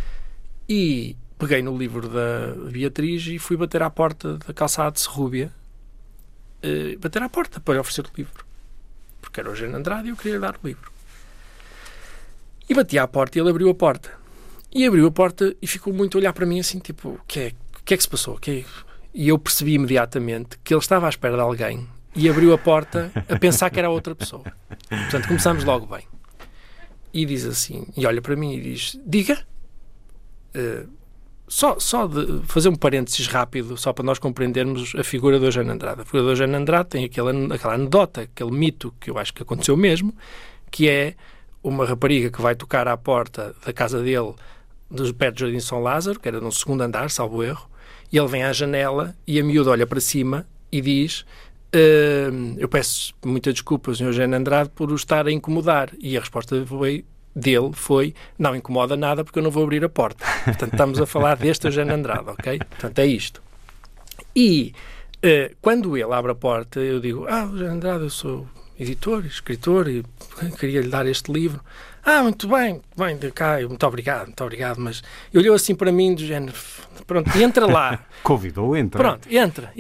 E peguei no livro da Beatriz e fui bater à porta da calçada de Serrúbia, bater à porta para lhe oferecer o livro, porque era o Eugênio Andrade e eu queria lhe dar o livro. E bati à porta e ele abriu a porta. E abriu a porta e ficou muito a olhar para mim assim, tipo, o que é que se passou? E eu percebi imediatamente que ele estava à espera de alguém e abriu a porta a pensar que era outra pessoa. Portanto, começámos logo bem. E diz assim, e olha para mim e diz, diga. Só de fazer um parênteses rápido, só para nós compreendermos a figura do Eugênio Andrade. A figura do Eugênio Andrade tem aquela anedota, aquele mito que eu acho que aconteceu mesmo, que é uma rapariga que vai tocar à porta da casa dele, dos pés do Jardim São Lázaro, que era no 2º andar, salvo erro, e ele vem à janela e a miúda olha para cima e diz, eu peço muita desculpa, Sr. Eugênio Andrade, por o estar a incomodar. E a resposta dele foi, não incomoda nada porque eu não vou abrir a porta. Portanto, estamos a falar deste Eugênio Andrade, ok? Portanto, é isto. E quando ele abre a porta, eu digo, Eugênio Andrade, eu sou editor, escritor e queria lhe dar este livro. Muito bem, de cá, muito obrigado, mas ele olhou assim para mim do género, pronto, entra lá. Convidou, entra. Pronto, entra.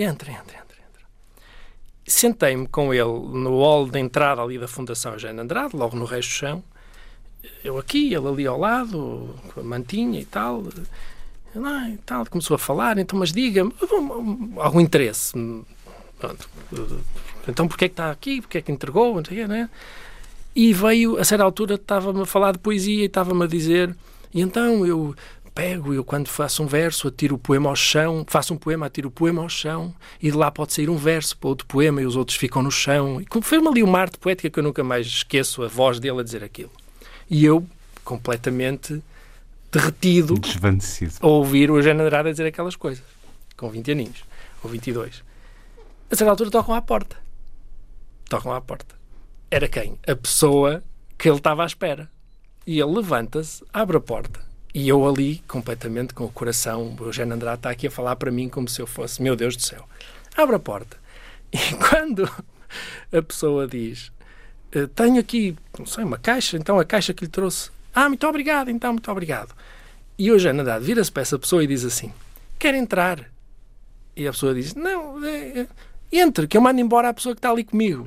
Sentei-me com ele no hall de entrada ali da Fundação Eugênio Andrade, logo no resto do chão. Eu aqui, ele ali ao lado, com a mantinha e tal. Começou a falar, então, mas diga-me, algum interesse. Pronto. Então, porquê é que está aqui? Porquê é que entregou? Né? E veio, a certa altura, estava-me a falar de poesia e estava-me a dizer, e então eu pego, eu quando faço um verso, atiro o poema ao chão, faço um poema, atiro o poema ao chão, e de lá pode sair um verso para outro poema e os outros ficam no chão. E fez-me ali uma arte poética que eu nunca mais esqueço, a voz dele a dizer aquilo. E eu, completamente derretido, desvanecido, a ouvir o Eugénio Andrade a dizer aquelas coisas, com 20 aninhos, ou 22. A certa altura tocam à porta. Era quem? A pessoa que ele estava à espera. E ele levanta-se, abre a porta. E eu ali, completamente com o coração, o Eugénio Andrade está aqui a falar para mim como se eu fosse, meu Deus do céu. Abre a porta. E quando a pessoa diz, tenho aqui, não sei, uma caixa, então a caixa que lhe trouxe. Muito obrigado, então, muito obrigado. E o Eugénio Andrade vira-se para essa pessoa e diz assim, quer entrar? E a pessoa diz, não, entre, que eu mando embora a pessoa que está ali comigo.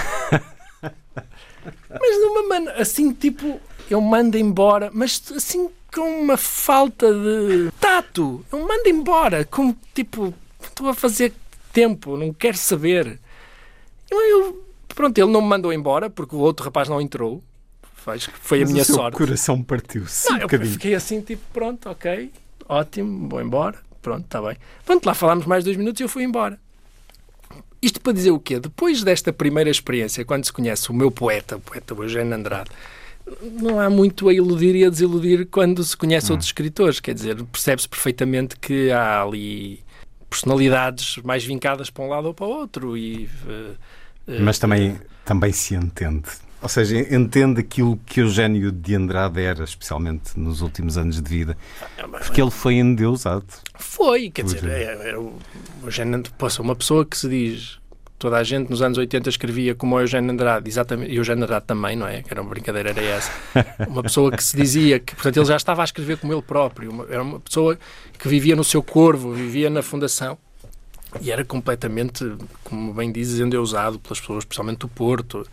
Mas de uma maneira, assim, tipo, eu mando embora, mas assim, com uma falta de tato. Eu mando embora, como, tipo, estou a fazer tempo, não quero saber. Pronto, ele não me mandou embora, porque o outro rapaz não entrou. Foi a minha sorte. O coração partiu-se um eu bocadinho. Fiquei assim, tipo, pronto, ok, ótimo, vou embora. Pronto, está bem. Pronto, lá falámos mais 2 minutos e eu fui embora. Isto para dizer o quê? Depois desta primeira experiência, quando se conhece o meu poeta, o poeta Eugénio Andrade, não há muito a iludir e a desiludir quando se conhece outros escritores. Quer dizer, percebe-se perfeitamente que há ali personalidades mais vincadas para um lado ou para o outro. Mas também se entende. Ou seja, entende aquilo que Eugénio de Andrade era, especialmente nos últimos anos de vida. Porque ele foi endeusado. Foi, quer dizer, o Eugénio, uma pessoa que se diz, toda a gente nos anos 80 escrevia como o Eugénio Andrade, exatamente, e o Eugénio Andrade também, não é? Que era uma brincadeira, era essa. Uma pessoa que se dizia que, portanto, ele já estava a escrever como ele próprio. Era uma pessoa que vivia no seu corvo, vivia na fundação. E era completamente, como bem dizes, endeusado pelas pessoas, especialmente do Porto.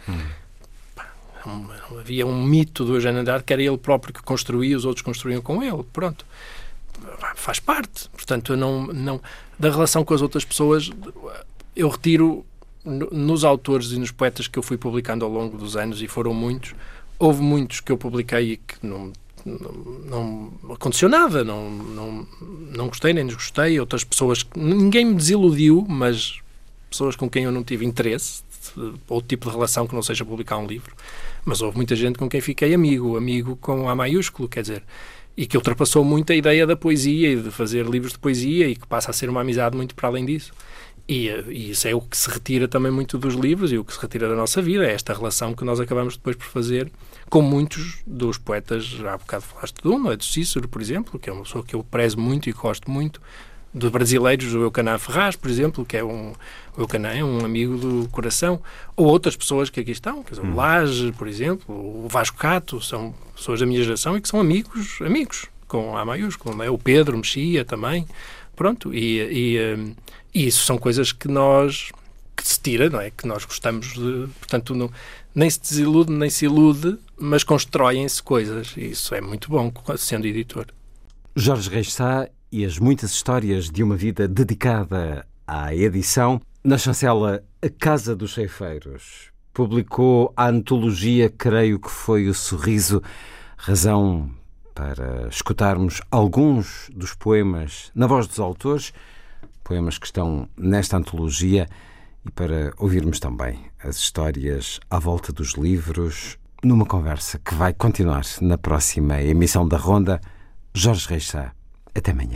Havia um mito do Eugénio Andrade que era ele próprio que construía, os outros construíam com ele. Pronto. Faz parte. Portanto, eu não da relação com as outras pessoas, eu retiro nos autores e nos poetas que eu fui publicando ao longo dos anos, e foram muitos, houve muitos que eu publiquei e que não aconteceu nada, não gostei nem desgostei. Outras pessoas, ninguém me desiludiu, mas pessoas com quem eu não tive interesse, outro tipo de relação que não seja publicar um livro. Mas houve muita gente com quem fiquei amigo com A maiúsculo, quer dizer, e que ultrapassou muito a ideia da poesia e de fazer livros de poesia, e que passa a ser uma amizade muito para além disso. E isso é o que se retira também muito dos livros e o que se retira da nossa vida, é esta relação que nós acabamos depois por fazer com muitos dos poetas. Há bocado falaste de um, é do Cícero, por exemplo, que é uma pessoa que eu prezo muito e gosto muito. De brasileiros, o Eucanã Ferraz, por exemplo, que é o Eucanã é um amigo do coração, ou outras pessoas que aqui estão, quer dizer, o Laje, por exemplo, o Vasco Cato, são pessoas da minha geração e que são amigos, com A maiúsculo, não é? O Pedro Mexia também, pronto, e isso são coisas que se tira, não é? Que nós gostamos de, portanto, nem se desilude, nem se ilude, mas constroem-se coisas, e isso é muito bom, sendo editor. Jorge Reis Sá e as muitas histórias de uma vida dedicada à edição. Na chancela A Casa dos Ceifeiros, publicou a antologia, creio que foi O Sorriso, razão para escutarmos alguns dos poemas na voz dos autores, poemas que estão nesta antologia, e para ouvirmos também as histórias à volta dos livros, numa conversa que vai continuar na próxima emissão da Ronda. Jorge Reis Sá, até amanhã.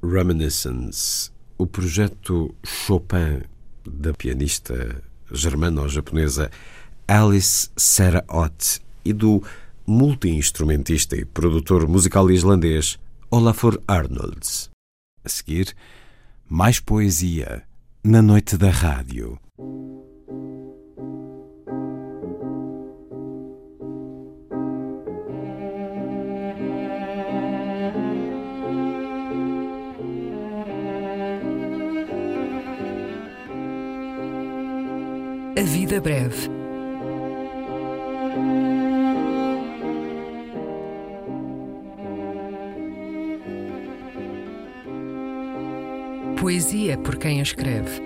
Reminiscence, o projeto Chopin da pianista germano-japonesa Alice Sarah Ott e do multi-instrumentista e produtor musical islandês Olafur Arnalds. A seguir, mais poesia na noite da rádio. A vida breve. Poesia por quem a escreve.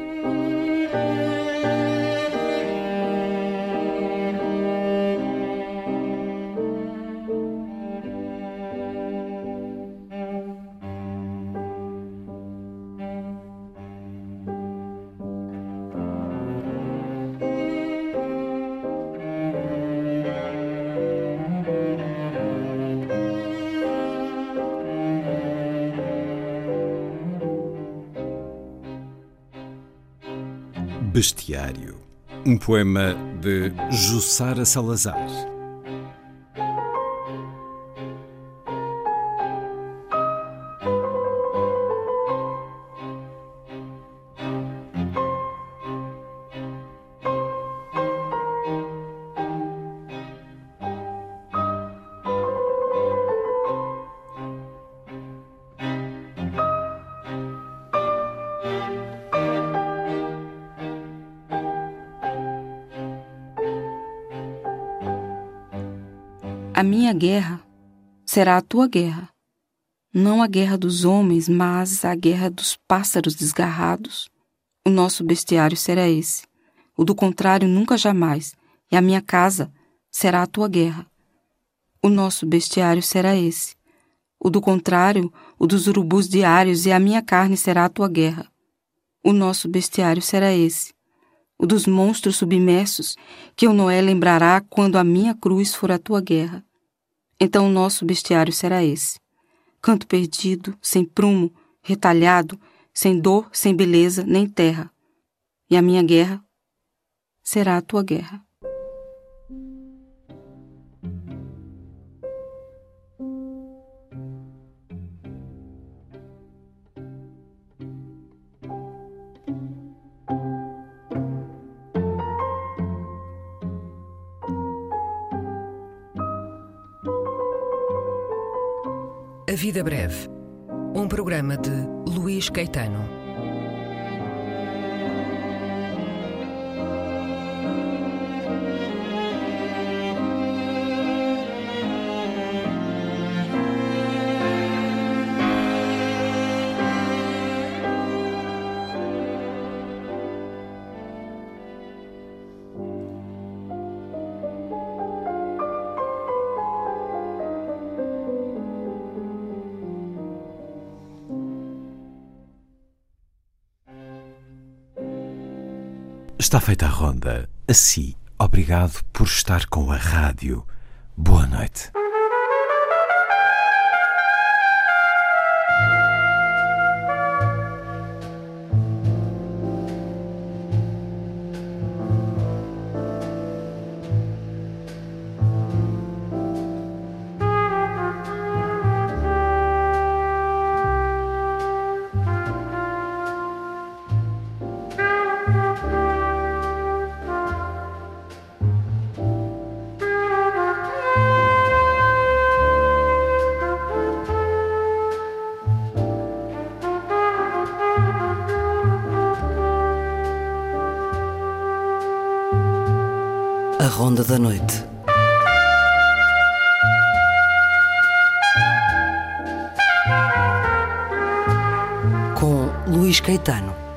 Bestiário, um poema de Jussara Salazar. A minha guerra será a tua guerra, não a guerra dos homens, mas a guerra dos pássaros desgarrados. O nosso bestiário será esse, o do contrário nunca jamais, e a minha casa será a tua guerra. O nosso bestiário será esse, o do contrário, o dos urubus diários, e a minha carne será a tua guerra. O nosso bestiário será esse, o dos monstros submersos, que o Noé lembrará quando a minha cruz for a tua guerra. Então o nosso bestiário será esse, canto perdido, sem prumo, retalhado, sem dor, sem beleza, nem terra. E a minha guerra será a tua guerra. A vida breve. Um programa de Luís Caetano. Está feita a ronda. Assim, obrigado por estar com a rádio. Boa noite. A Ronda da Noite. Com Luís Caetano.